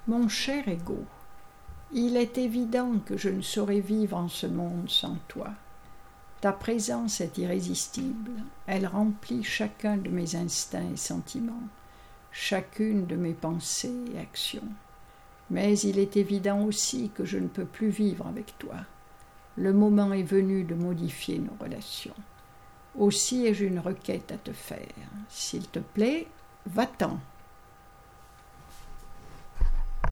Mon cher Ego, il est évident que je ne saurais vivre en ce monde sans toi. Ta présence est irrésistible, elle remplit chacun de mes instincts et sentiments, chacune de mes pensées et actions. Mais il est évident aussi que je ne peux plus vivre avec toi. Le moment est venu de modifier nos relations. Aussi ai-je une requête à te faire. S'il te plaît, va-t'en.